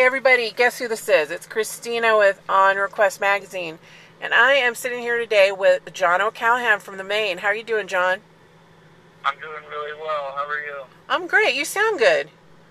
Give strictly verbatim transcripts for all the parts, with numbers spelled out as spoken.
everybody, guess who this is? It's Christina with On Request Magazine. And I am sitting here today with John O'Callahan from the Maine. How are you doing, John? I'm doing really well. How are you? I'm great. You sound good.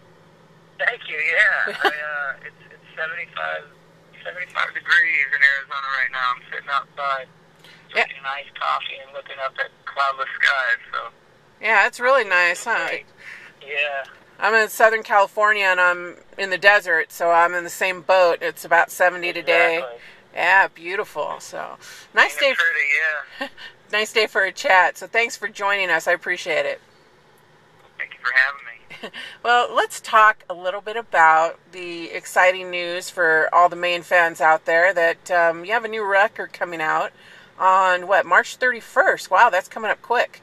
Thank you, yeah. I, uh, it's, it's seventy-five, seventy-five degrees in Arizona right now. I'm sitting outside drinking yeah. iced coffee and looking up at cloudless skies. So yeah, it's really nice, huh? Great. Yeah. I'm in Southern California, and I'm in the desert, so I'm in the same boat. It's about seventy today. Exactly. Yeah, beautiful. So nice day. Pretty, yeah. Nice day for a chat. So thanks for joining us. I appreciate it. Thank you for having me. Well, let's talk a little bit about the exciting news for all the Maine fans out there that um, you have a new record coming out on, what, March thirty-first. Wow, that's coming up quick.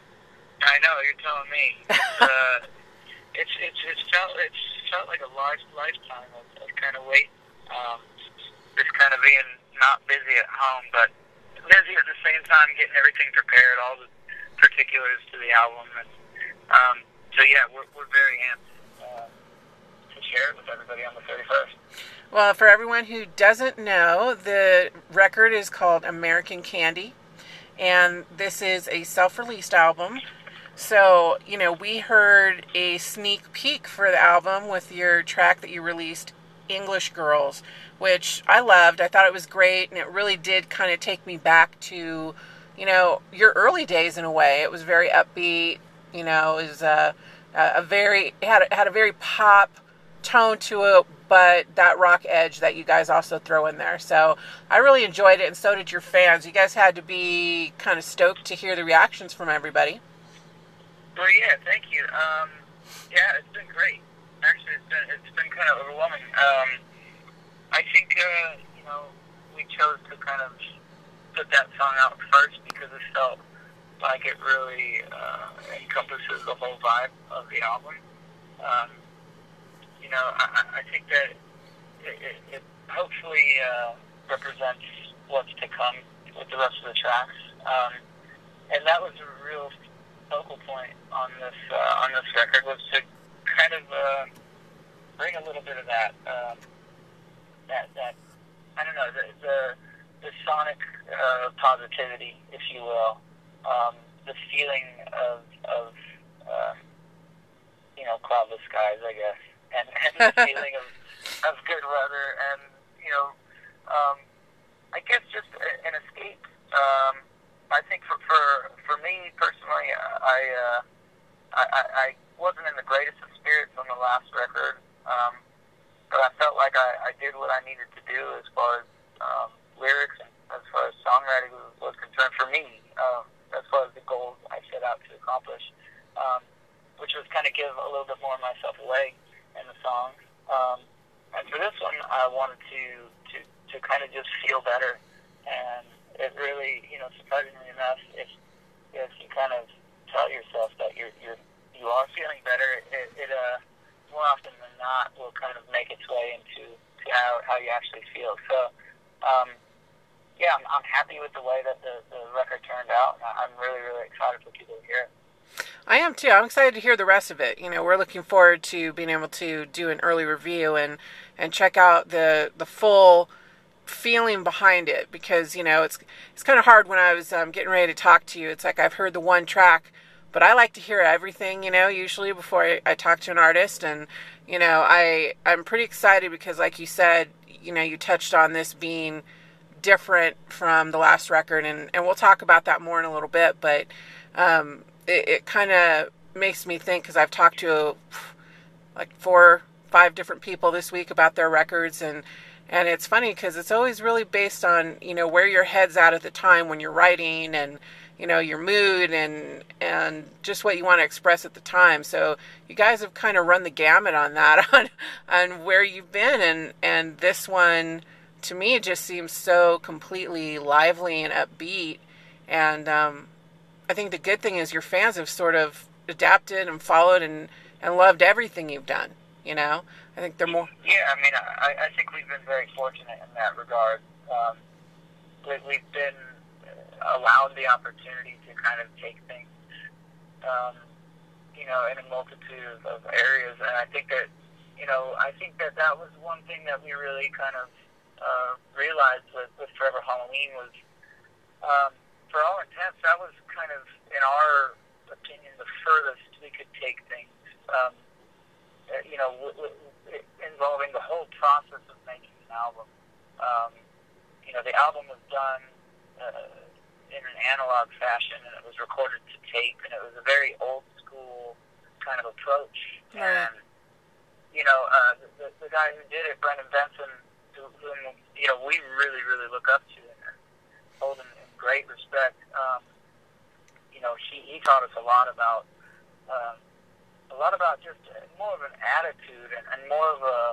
I know, you're telling me. It's, uh, it's, it's, it's, felt, it's felt like a large lifetime of, of kind of waiting. Um, just kind of being not busy at home, but busy at the same time, getting everything prepared, all the particulars to the album. And um, so, yeah, we're, we're very amped uh, to share it with everybody on the thirty-first. Well, for everyone who doesn't know, the record is called American Candy, and this is a self-released album. So, you know, we heard a sneak peek for the album with your track that you released, English Girls, which I loved. I thought it was great, and it really did kind of take me back to, you know, your early days in a way. It was very upbeat, you know, it was a, a very, it had, it had a very pop tone to it, but that rock edge that you guys also throw in there. So I really enjoyed it, and so did your fans. You guys had to be kind of stoked to hear the reactions from everybody. Well, yeah, thank you. Um, yeah, it's been great. Actually, it's been it's been kind of overwhelming. Um, I think uh, you know we chose to kind of put that song out first because it felt like it really uh, encompasses the whole vibe of the album. Um, you know, I, I think that it, it, it hopefully uh, represents what's to come with the rest of the tracks, um, and that was a real focal point on this uh, on this record, was to kind of uh, bring a little bit of that um, that that I don't know the the, the sonic uh, positivity, if you will, um, the feeling of of uh, you know cloudless skies, I guess, and, and the feeling of of good weather, and you know um, I guess just an escape. Um, I think for, for for me personally, I, uh, I I wasn't in the greatest of spirits on the last record, um, but I felt like I, I did what I needed to do as far as um, lyrics and as far as songwriting was, was concerned for me, um, as far as the goals I set out to accomplish, um, which was kind of give a little bit more of myself away in the songs. Um, and for this one, I wanted to to, to kind of just feel better. And it really, you know, surprisingly enough, if if you kind of tell yourself that you're you're you are feeling better, it, it uh more often than not will kind of make its way into to how how you actually feel. So, um, yeah, I'm, I'm happy with the way that the, the record turned out. And I'm really really excited for people to hear it. I am too. I'm excited to hear the rest of it. You know, we're looking forward to being able to do an early review and and check out the the full feeling behind it, because you know it's it's kind of hard when I was um, getting ready to talk to you. It's like I've heard the one track, but I like to hear everything, you know, usually before I, I talk to an artist. And you know I I'm pretty excited because, like you said, you know you touched on this being different from the last record, and and we'll talk about that more in a little bit. But um, it, it kind of makes me think, because I've talked to like four, five different people this week about their records, and And it's funny because it's always really based on, you know, where your head's at at the time when you're writing, and, you know, your mood and and just what you want to express at the time. So you guys have kind of run the gamut on that, on on where you've been. And, and this one, to me, just seems so completely lively and upbeat. And um, I think the good thing is your fans have sort of adapted and followed and, and loved everything you've done, you know? I think they're more... Yeah, I mean, I, I think we've been very fortunate in that regard. Um, we, we've been allowed the opportunity to kind of take things, um, you know, in a multitude of areas. And I think that you know, I think that that was one thing that we really kind of uh, realized with, with Forever Halloween was, um, for all intents, that was kind of, in our opinion, the furthest we could take things. Um, uh, you know, w- w- involving the whole process of making an album. Um, you know, the album was done uh, in an analog fashion, and it was recorded to tape, and it was a very old school kind of approach. Right. And you know, uh, the, the guy who did it, Brendan Benson, who, whom you know we really, really look up to and hold in, in great respect. Um, you know, he he taught us a lot about. Um, a lot about just more of an attitude and, and more of a,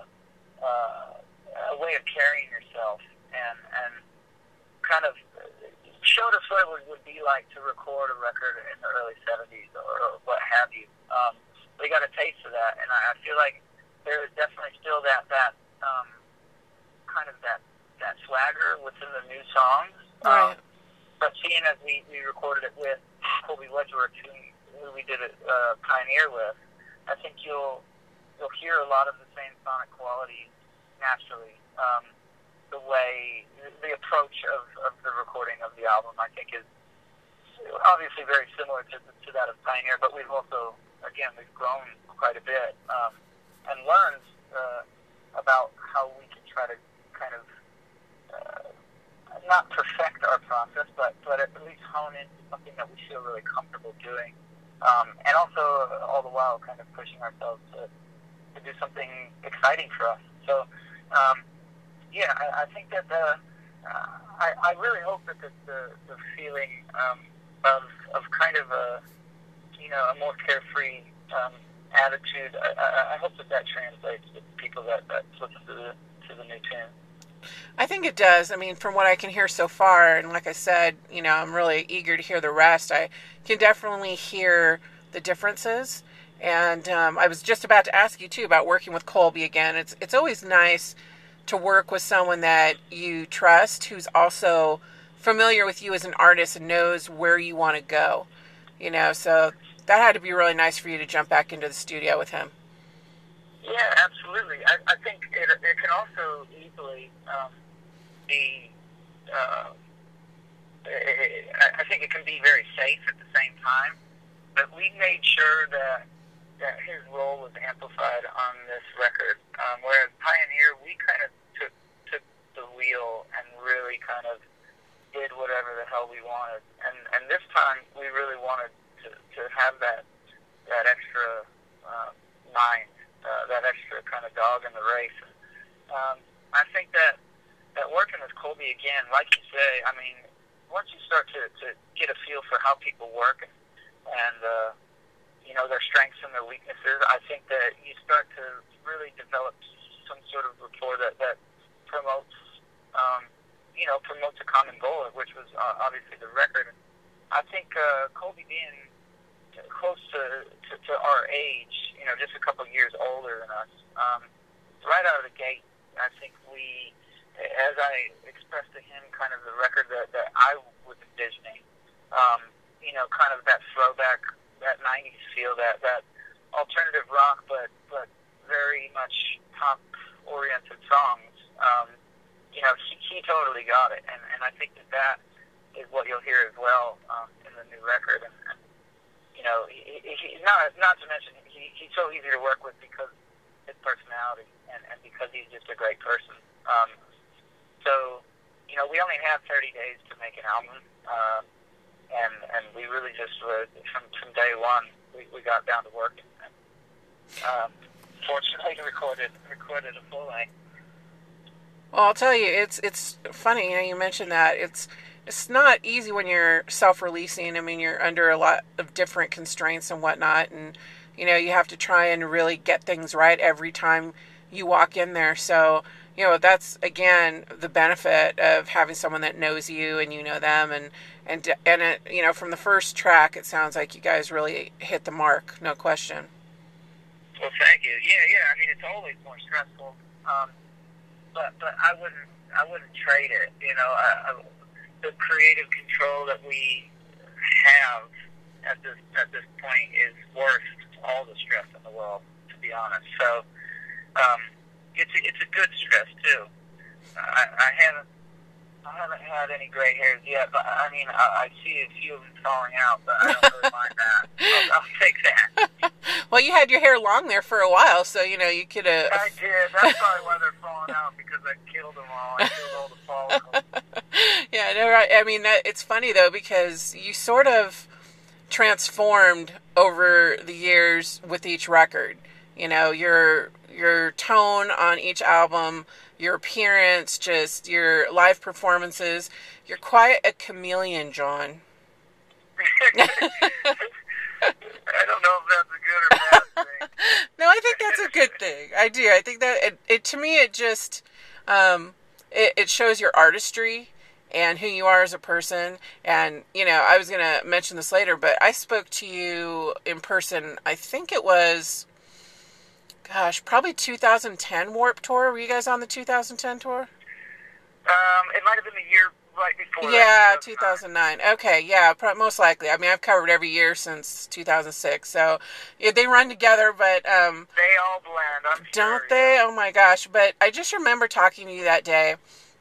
uh, a way of carrying yourself, and, and kind of showed us what it would, would be like to record a record in the early seventies or, or what have you. Um, we got a taste of that, and I, I feel like there is definitely still that, that um, kind of that, that swagger within the new songs. Right. Um, but seeing as we, we recorded it with Colby Wedgeworth, who, who we did it uh, Pioneer with, I think you'll you'll hear a lot of the same sonic qualities naturally. Um, the way, the approach of, of the recording of the album, I think, is obviously very similar to, to that of Pioneer, but we've also, again, we've grown quite a bit um, and learned uh, about how we can try to kind of uh, not perfect our process, but, but at least hone into something that we feel really comfortable doing. Um, and also, uh, all the while, kind of pushing ourselves to, to do something exciting for us. So, um, yeah, I, I think that the, uh, I, I really hope that the, the, the feeling um, of of kind of a, you know, a more carefree um, attitude, I, I, I hope that that translates to people that, that listen to the, to the new tune. I think it does. I mean, from what I can hear so far, and like I said, you know, I'm really eager to hear the rest. I can definitely hear the differences. And um, I was just about to ask you, too, about working with Colby again. It's it's always nice to work with someone that you trust, who's also familiar with you as an artist and knows where you want to go. You know, so that had to be really nice for you to jump back into the studio with him. Yeah, absolutely. I, I think it, it can also easily um, be, uh, it, I think it can be very safe at the same time, but we made sure that, that his role was amplified on this record, um, whereas Pioneer, we kind of took, took the wheel and really kind of did whatever the hell we wanted, and, and this time we really wanted to, to have that, that extra uh, mind. Uh, that extra kind of dog in the race. And, um, I think that, that working with Colby again, like you say, I mean, once you start to, to get a feel for how people work and, and uh, you know, their strengths and their weaknesses, I think that you start to really develop some sort of rapport that, that promotes, um, you know, promotes a common goal, which was uh, obviously the record. And I think uh, Colby being close to, to, to our age, you know, just a couple of years older than us, um, right out of the gate, I think we, as I expressed to him kind of the record that, that I was envisioning, um, you know, kind of that throwback, that nineties feel, that, that alternative rock, but, but very much pop-oriented songs, um, you know, he, he totally got it, and, and I think that that is what you'll hear as well um, in the new record, and, and you know, he, he, not not to mention he, he's so easy to work with because his personality and, and because he's just a great person. Um, so, you know, we only have thirty days to make an album, uh, and and we really just uh, from from day one we, we got down to work and, and um, fortunately recorded recorded a full length. Well, I'll tell you, it's it's funny. You know, you mentioned that it's. It's not easy when you're self-releasing. I mean, you're under a lot of different constraints and whatnot, and you know, you have to try and really get things right every time you walk in there. So, you know, that's again the benefit of having someone that knows you and you know them, and and and it, you know, from the first track, it sounds like you guys really hit the mark, no question. Well, thank you. Yeah, yeah. I mean, it's always more stressful, um, but but I wouldn't I wouldn't trade it. You know, I, I the creative control that we have at this at this point is worth all the stress in the world, to be honest. So, Um, it's a, it's a good stress too. I, I haven't I haven't had any gray hairs yet, but I mean I, I see a few of them falling out, but I don't really mind that. I'll, I'll take that. Well, you had your hair long there for a while, so you know you could have. Uh, I did. That's probably why they're falling out, because I killed them all. I killed all the follicles. Yeah, no, right. I mean, that, it's funny though, because you sort of transformed over the years with each record. You know, your your tone on each album, your appearance, just your live performances. You're quite a chameleon, John. I don't know if that's a good or bad thing. No, I think that's a good thing. I do. I think that it, it to me, it just um, it, it shows your artistry and who you are as a person. And, you know, I was going to mention this later, but I spoke to you in person. I think it was, gosh, probably two thousand ten Warped Tour. Were you guys on the two thousand ten tour? Um, it might have been the year right before. Yeah, that, two thousand nine. Okay, yeah, pro- most likely. I mean, I've covered every year since two thousand six, so yeah, they run together, but um, they all blend. I'm don't sure, they? yeah. Oh my gosh! But I just remember talking to you that day,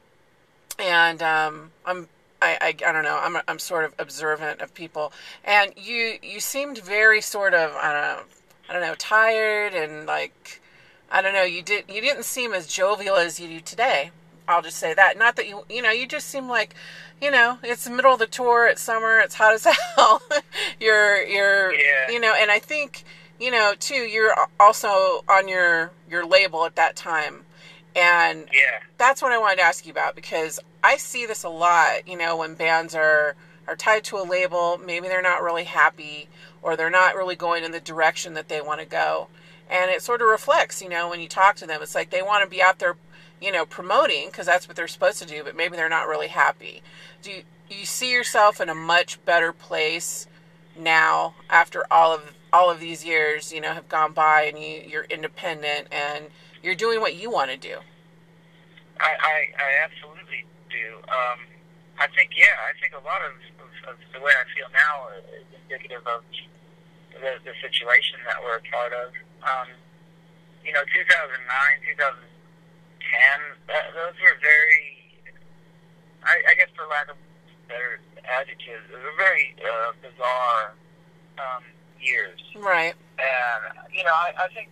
and um, I'm I, I I don't know. I'm I'm sort of observant of people, and you you seemed very sort of I don't know I don't know tired and like I don't know. You did you didn't seem as jovial as you do today. I'll just say that. Not that you, you know, you just seem like, you know, it's the middle of the tour, it's summer, it's hot as hell. you're, you're, yeah. you know, and I think, you know, too, you're also on your, your label at that time. And yeah. that's what I wanted to ask you about, because I see this a lot, you know, when bands are, are tied to a label, maybe they're not really happy or they're not really going in the direction that they want to go. And it sort of reflects, you know, when you talk to them, it's like they want to be out there, you know, promoting because that's what they're supposed to do, but maybe they're not really happy. Do you, you see yourself in a much better place now after all of all of these years, you know, have gone by and you, you're independent and you're doing what you want to do? I, I, I absolutely do. Um, I think, yeah, I think a lot of, of, of the way I feel now is indicative of the, the situation that we're a part of. Um, you know, two thousand nine, two thousand ten, that, those were very, I, I guess for lack of better adjectives, they were very uh, bizarre um, years. Right. And, you know, I, I think,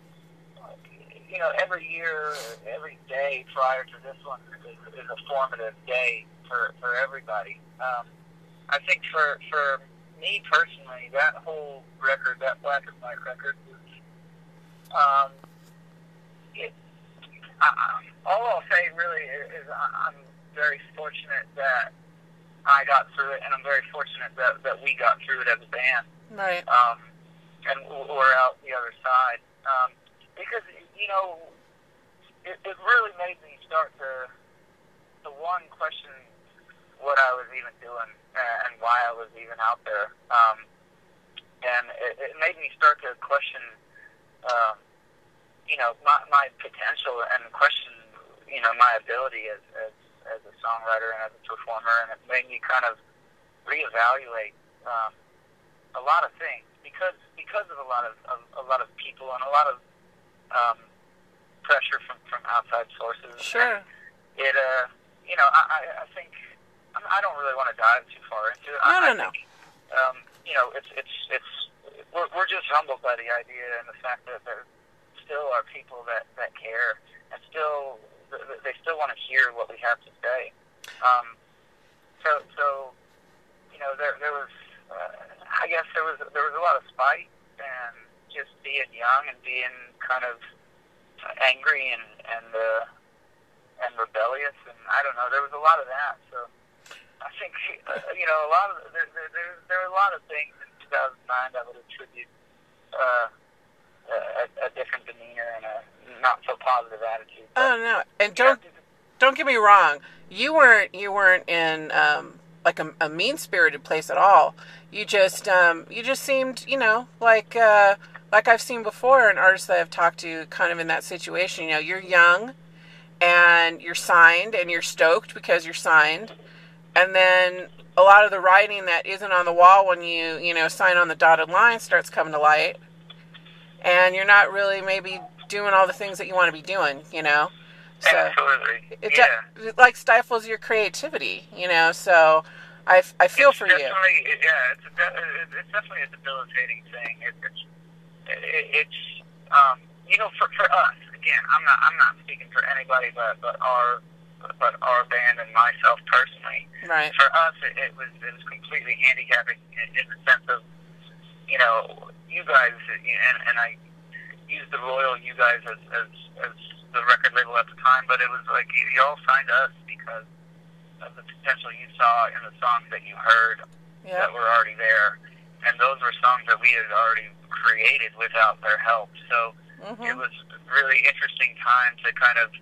you know, every year, every day prior to this one is, is a formative day for, for everybody. Um, I think for, for me personally, that whole record, that Black and White record, was, um, it, I, all I'll say really is, is I'm very fortunate that I got through it, and I'm very fortunate that, that we got through it as a band. Right. Um, and we're out the other side. Um, because, you know, it, it really made me start to, to one, question what I was even doing and why I was even out there. Um, and it, it made me start to question, um, you know, my, my potential and question, you know, my ability as, as, as a songwriter and as a performer. And it made me kind of reevaluate um, a lot of things because because of a lot of, of a lot of people and a lot of um, pressure from, from outside sources. Sure. And it, uh, you know, I, I think I don't really want to dive too far into it. No, I, no, I no. think, um, you know, it's it's it's we're, we're just humbled by the idea and the fact that there still are people that, that care and still they still want to hear what we have to say. Um, so so you know there there was uh, I guess there was there was a lot of spite and just being young and being kind of angry and and uh, and rebellious, and I don't know, there was a lot of that. So I think uh, you know a lot of there there there, there are a lot of things in two thousand nine that would attribute uh, a, a different demeanor and a not so positive attitude. But, oh no, and don't don't get me wrong. You weren't you weren't in um, like a, a mean spirited place at all. You just um, you just seemed, you know, like uh, like I've seen before in artists that I've talked to, kind of in that situation. You know, you're young and you're signed and you're stoked because you're signed, and then a lot of the writing that isn't on the wall when you you know sign on the dotted line starts coming to light, and you're not really maybe doing all the things that you want to be doing, you know. So Absolutely. it, yeah. it like stifles your creativity, you know. So I, I feel it's for you. Yeah, it's, a, it's definitely a debilitating thing. It, it's it, it's um, you know, for for us again, I'm not I'm not speaking for anybody but but our but our band and myself personally. Right. For us, it, it was it was completely handicapping in, in the sense of, you know, you guys, and, and I use the Royal you guys as, as as the record label at the time, but it was like you, you all signed us because of the potential you saw in the songs that you heard yep. that were already there, and those were songs that we had already created without their help. So mm-hmm. it was a really interesting time to kind of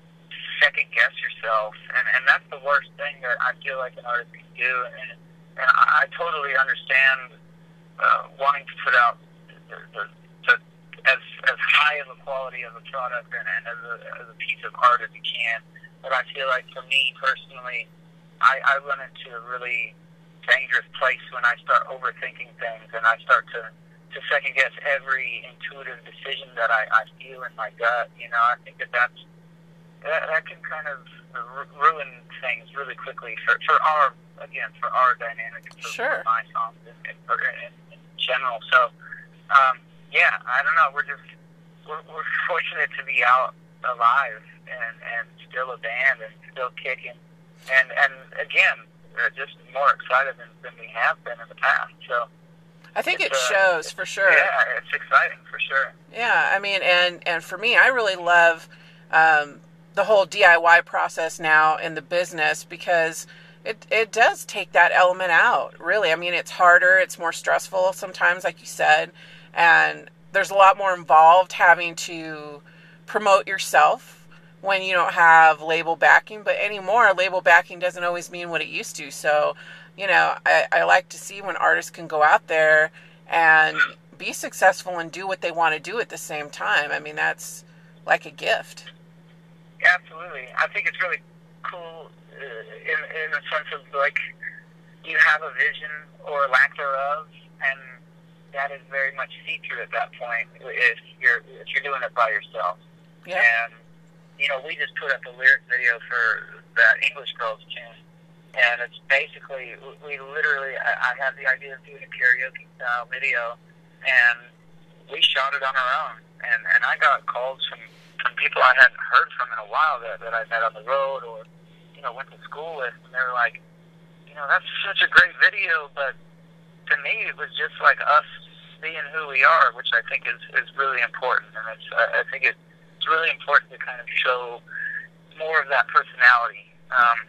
second guess yourself, and and that's the worst thing that I feel like an artist can do, and and I, I totally understand uh, wanting to put out the, the, the, as as high of a quality of a product and, and as, a, as a piece of art as you can. But I feel like for me personally, I, I run into a really dangerous place when I start overthinking things and I start to, to second guess every intuitive decision that I, I feel in my gut. You know, I think that that's, that, that can kind of ruin things really quickly for, for our, again, for our dynamic, for, sure. for my songs in, in, in, in general. So, um, yeah, I don't know. We're just, we're, we're fortunate to be out alive and, and still a band and still kicking. And, and again, uh, just more excited than, than we have been in the past. So I think it uh, shows for sure. Yeah, it's exciting for sure. Yeah, I mean, and, and for me, I really love um, the whole D I Y process now in the business because it it does take that element out, really. I mean, it's harder, it's more stressful sometimes, like you said, and there's a lot more involved having to promote yourself when you don't have label backing. But anymore, label backing doesn't always mean what it used to. So, you know, I, I like to see when artists can go out there and be successful and do what they want to do at the same time. I mean, that's like a gift. Absolutely. I think it's really cool uh, in, in the sense of, like, you have a vision or lack thereof, and that is very much see-through at that point if you're if you're doing it by yourself. Yeah. And, you know, we just put up a lyric video for that English Girls tune, and it's basically, we literally, I, I had the idea of doing a karaoke-style video, and we shot it on our own. And, and I got calls from, from people I hadn't heard from in a while that, that I met on the road or, you know, went to school with, and they were like, you know, that's such a great video, but to me, it was just like us being who we are, which I think is, is really important. And it's, I think it, it's really important to kind of show more of that personality. Um,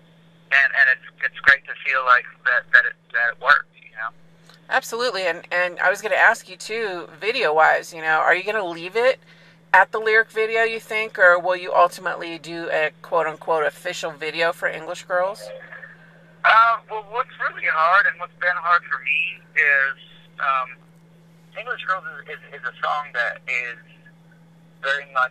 and, and it's, it's great to feel like that, that it, that it works, you know? Absolutely. And, and I was going to ask you too, video wise, you know, are you going to leave it at the lyric video, you think, or will you ultimately do a quote unquote official video for English Girls? Uh, well, what's really hard and what's been hard for me is, um, English Girls is, is, is a song that is very much,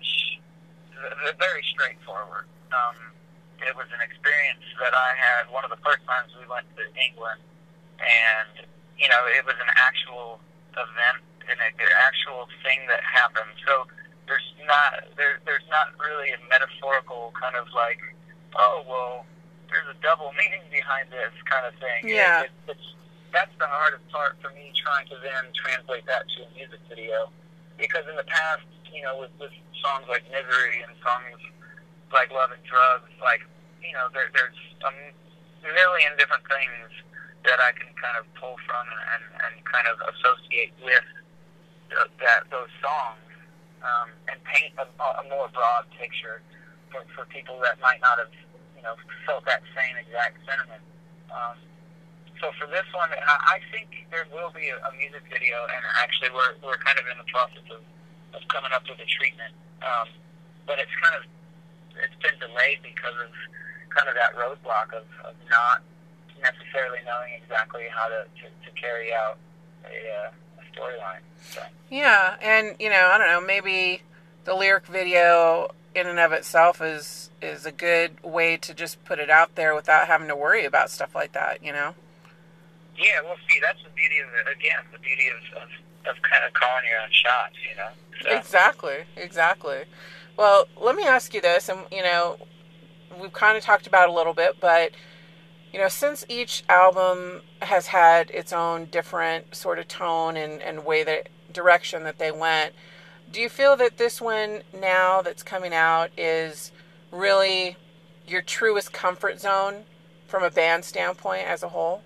very straightforward. Um, it was an experience that I had one of the first times we went to England, and, you know, it was an actual event, an, an actual thing that happened. So there's not, there, there's not really a metaphorical kind of like, oh, well, there's a double meaning behind this kind of thing. Yeah. It, it, it's, that's the hardest part for me, trying to then translate that to a music video. Because in the past, you know, with, with songs like Misery and songs like Love and Drugs, like, you know, there, there's a million different things that I can kind of pull from and, and, and kind of associate with the, that those songs, um, and paint a, a more broad picture for, for people that might not have, you know, felt that same exact sentiment. Um, So for this one, I think there will be a, a music video, and actually we're we're kind of in the process of, of coming up with a treatment. Um, but it's kind of it's been delayed because of kind of that roadblock of, of not necessarily knowing exactly how to, to, to carry out a, uh, a storyline. So. Yeah, and you know, I don't know, maybe the lyric video in and of itself is is a good way to just put it out there without having to worry about stuff like that, you know. Yeah, well, see, that's the beauty of it. Again, the beauty of, of, of kind of calling your own shots, you know. So. Exactly, exactly. Well, let me ask you this, and you know, we've kind of talked about it a little bit, but you know, since each album has had its own different sort of tone and, and way that direction that they went, do you feel that this one now that's coming out is really your truest comfort zone from a band standpoint as a whole?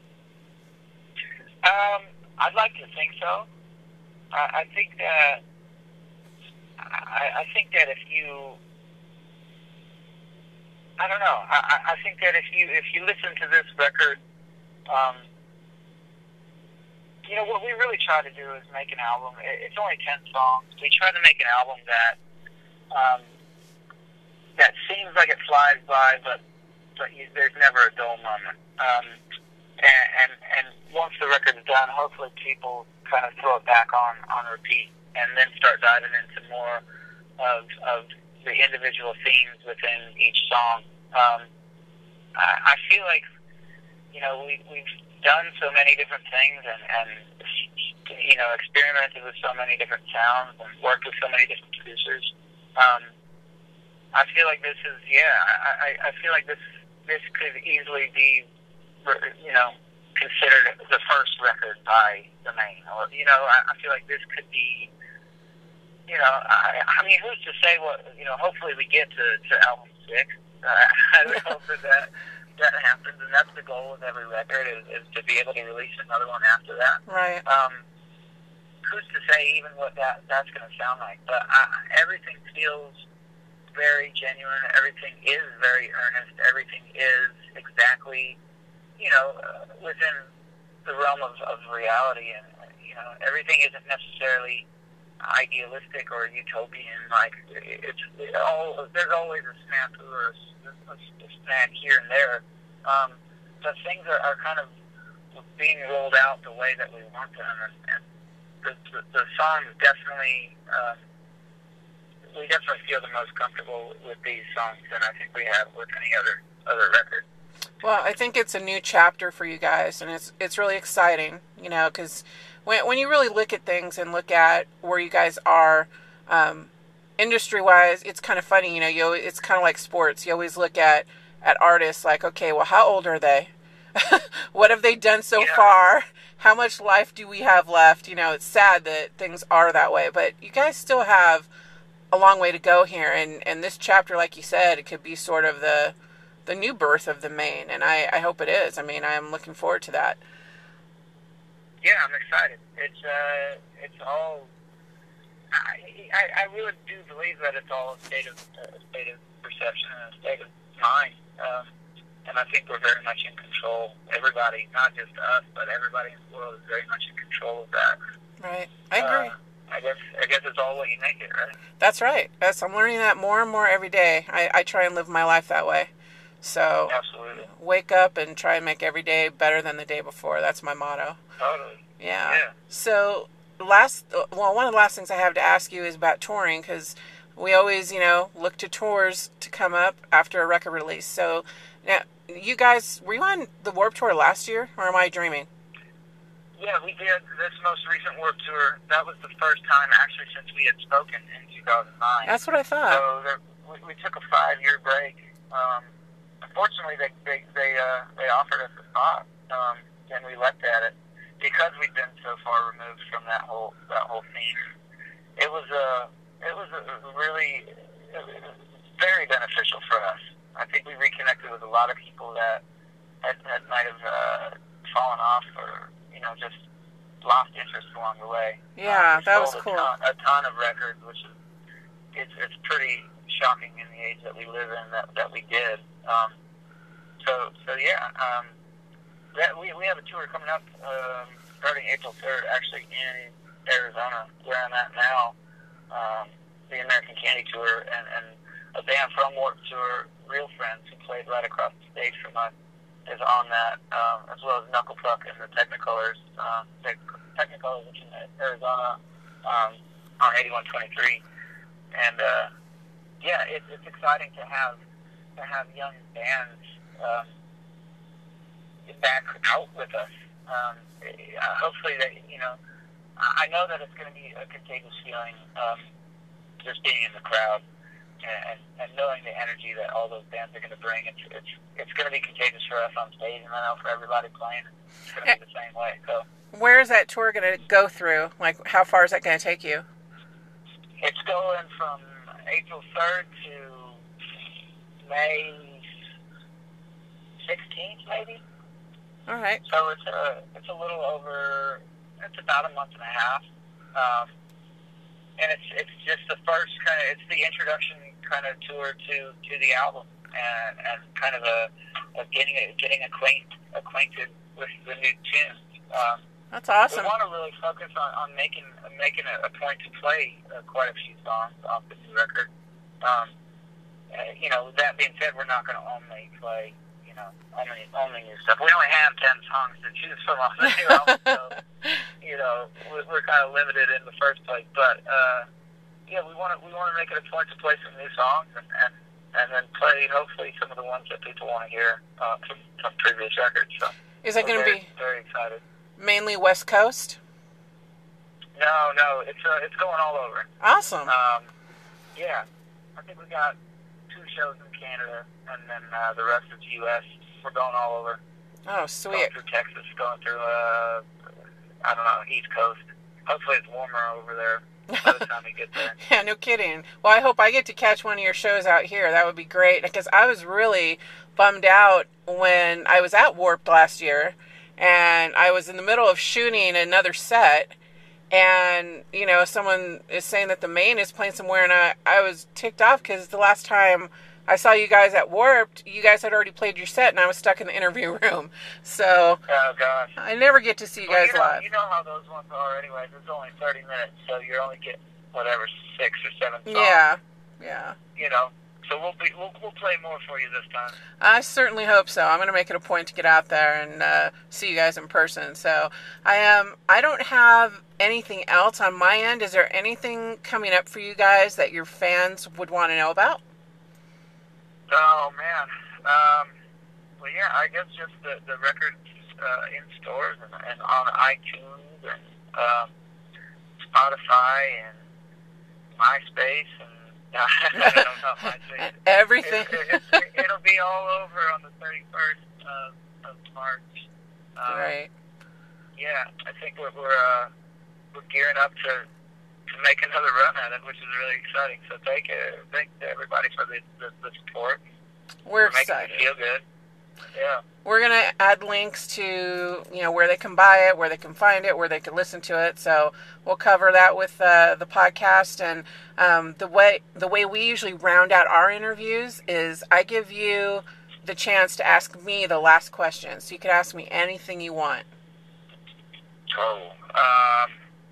Um, I'd like to think so. I, I think that I, I think that if you, I don't know. I, I think that if you if you listen to this record, um, you know what we really try to do is make an album. It's only ten songs. We try to make an album that um, that seems like it flies by, but but you, there's never a dull moment. Um, and, and and once the record's done, hopefully people kind of throw it back on, on repeat, and then start diving into more of of the individual themes within each song. Um, I, I feel like you know we we've done so many different things, and, and you know experimented with so many different sounds, and worked with so many different producers. Um, I feel like this is yeah. I, I, I feel like this this could easily be you know considered the first record by the Maine, or you know I, I feel like this could be. You know, I, I mean, who's to say what, you know, hopefully we get to, to album six. Uh, I would hope that, that that happens, and that's the goal of every record, is, is to be able to release another one after that. Right. Um, who's to say even what that that's going to sound like? But I, everything feels very genuine. Everything is very earnest. Everything is exactly, you know, uh, within the realm of, of reality. And, you know, everything isn't necessarily idealistic or utopian. Like it's it all there's always a snafu or a, a, a snag here and there, um, but things are, are kind of being rolled out the way that we want them, and, and the, the, the songs definitely um, we definitely feel the most comfortable with these songs than I think we have with any other other record. Well, I think it's a new chapter for you guys, and it's it's really exciting, you know, because when when you really look at things and look at where you guys are, um, industry-wise, it's kind of funny, you know. You it's kind of like sports. You always look at at artists like, okay, well, how old are they? What have they done so yeah. far? How much life do we have left? You know, it's sad that things are that way, but you guys still have a long way to go here, and and this chapter, like you said, it could be sort of the the new birth of the Maine, and I, I hope it is. I mean, I'm looking forward to that. Yeah, I'm excited. It's uh, it's all. I, I I really do believe that it's all a state of a state of perception and a state of mind, um, and I think we're very much in control. Everybody, not just us, but everybody in the world is very much in control of that. Right, I agree. Uh, I guess I guess it's all what you make it, right? That's right. Yes, I'm learning that more and more every day. I, I try and live my life that way. So absolutely, wake up and try and make every day better than the day before. That's my motto. Totally. Yeah. yeah. So last, well, one of the last things I have to ask you is about touring, because we always, you know, look to tours to come up after a record release. So now, you guys, were you on the Warped Tour last year, or am I dreaming? Yeah, we did. This most recent Warped Tour, that was the first time actually since we had spoken in two thousand nine. That's what I thought. So there, we, we took a five-year break. Um, unfortunately, they they they, uh, they offered us a spot, um, and we leapt at it because we'd been so far removed from that whole that whole scene. It was a it was a really it was very beneficial for us. I think we reconnected with a lot of people that had, had might have uh, fallen off or you know just lost interest along the way. Yeah, um, that was a cool. Ton, a ton of records, which is it's it's pretty shocking in the age that we live in that that we did. Um, so so yeah, um, that we we have a tour coming up um, starting April third, actually in Arizona, where I'm at now. Um, the American Candy Tour, and, and a band from Warped Tour, Real Friends, who played right across the stage from us, is on that, um, as well as Knuckle Puck and the Technicolors. Um, the Technicolors, which is in Arizona, um, on eighty-one twenty-three. And uh, yeah, it, it's exciting to have to have young bands um, back out with us. Um, uh, hopefully, that you know, I know that it's going to be a contagious feeling, um, just being in the crowd and, and knowing the energy that all those bands are going to bring. It's it's it's going to be contagious for us on stage, and I know for everybody playing, it's going to be the same way. So, where is that tour going to go through? Like, how far is that going to take you? It's going from April third to May sixteenth, maybe. All right. So it's a it's a little over. It's about a month and a half, um, and it's it's just the first kind of it's the introduction kind of tour to, to the album, and, and kind of a, a getting a, getting acquaint, acquainted with the new tunes. Um, That's awesome. We want to really focus on, on making making a, a point to play uh, quite a few songs off the new record. Um, uh, you know, that being said, we're not going to only play you know only only new stuff. We only have ten songs to choose from off the new album, so you know we're, we're kind of limited in the first place. But uh, yeah, we want to we want to make it a point to play some new songs and, and and then play hopefully some of the ones that people want to hear uh, from, from previous records. So is that going to be very excited? Mainly West Coast? No, no, it's uh, it's going all over. Awesome. Um, yeah, I think we got two shows in Canada, and then uh, the rest is U S. We're going all over. Oh, Going sweet. through Texas, going through uh, I don't know, East Coast. Hopefully it's warmer over there by the time we get there. Yeah, no kidding. Well, I hope I get to catch one of your shows out here. That would be great, because I was really bummed out when I was at Warped last year, and I was in the middle of shooting another set, and, you know, someone is saying that the main is playing somewhere, and I, I was ticked off because the last time I saw you guys at Warped, you guys had already played your set, and I was stuck in the interview room. So Oh, gosh. I never get to see you Well, guys you know, live. You know how those ones are anyways. It's only thirty minutes, so you're only getting, whatever, six or seven songs. Yeah, yeah. You know, so we'll, be, we'll, we'll play more for you this time. I certainly hope so. I'm going to make it a point to get out there and uh, see you guys in person. So I am. Um, I don't have anything else on my end. Is there anything coming up for you guys that your fans would want to know about? Oh, man. Um, well, yeah, I guess just the, the records uh, in stores and, and on iTunes and um, Spotify and MySpace and I don't know, MySpace. Everything. It, it, it, it'll be all over on the thirty-first of, of March. Um, Right. Yeah, I think we're we're, uh, we're gearing up to to make another run at it, which is really exciting. So thank you, thank everybody for the the, the support. We're for making excited. me feel good. Yeah. We're going to add links to, you know, where they can buy it, where they can find it, where they can listen to it. So we'll cover that with uh, the podcast. And um, the way the way we usually round out our interviews is I give you the chance to ask me the last question. So you can ask me anything you want. Oh, um,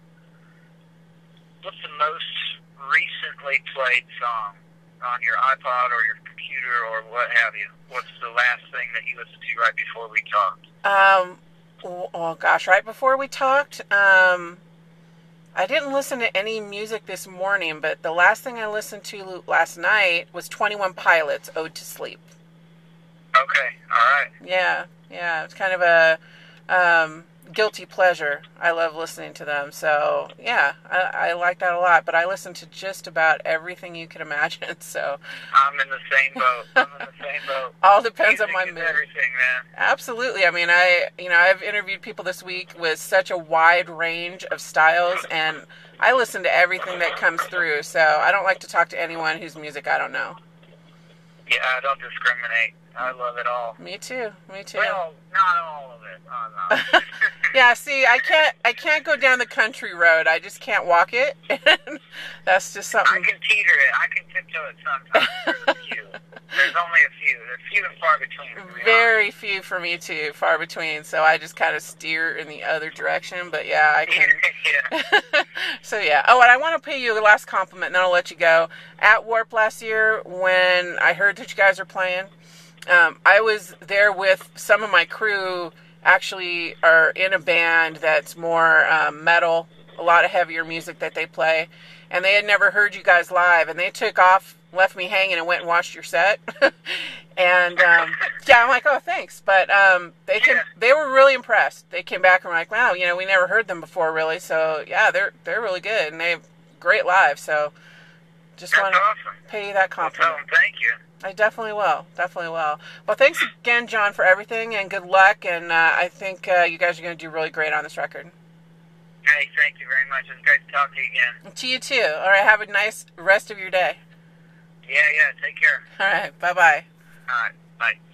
what's the most recently played song on your iPod or your computer or what have you? What's the last thing that you listened to right before we talked? Um, oh, oh gosh, right before we talked, um, I didn't listen to any music this morning, but the last thing I listened to last night was twenty-one Pilots, Ode to Sleep. Okay, all right. Yeah, yeah, it's kind of a um, guilty pleasure. I love listening to them, so yeah, I, I like that a lot. But I listen to just about everything you can imagine. So I'm in the same boat. I'm in the same boat. all depends Music on my is mood. everything, man. Absolutely. I mean, I you know I've interviewed people this week with such a wide range of styles, and I listen to everything that comes through. So I don't like to talk to anyone whose music I don't know. Yeah, I don't discriminate. I love it all. Me too. Me too. Well, not all of it. Oh, no. Yeah, see, I can't I can't go down the country road. I just can't walk it. That's just I something. can teeter it. I can tiptoe it sometimes. There's a few. There's only a few. There's few and far between. to be Very few for me too, far between. So I just kind of steer in the other direction. But yeah, I honest. can. Yeah. So yeah. Oh, and I want to pay you a last compliment, and then I'll let you go. At Warp last year, when I heard that you guys are playing, um, I was there with some of my crew. Actually, are in a band that's more um, metal, a lot of heavier music that they play, and they had never heard you guys live, and they took off, left me hanging, and went and watched your set. And um, yeah, I'm like, oh, thanks. But um, they came, Yeah. they were really impressed. They came back and were like, wow, you know, we never heard them before, really. So yeah, they're they're really good, and they have great live. So just That's want to awesome. pay you that Well, tell compliment. them thank you. I definitely will. Definitely will. Well, thanks again, John, for everything, and good luck. And uh, I think uh, you guys are going to do really great on this record. Hey, thank you very much. It's great to talk to you again. And to you too. All right, have a nice rest of your day. Yeah, yeah. Take care. All right, bye bye. All right. Bye.